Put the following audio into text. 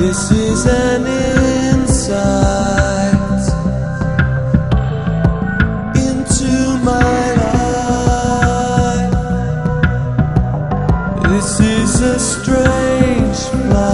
This is an insight into my life. This is a strange flight.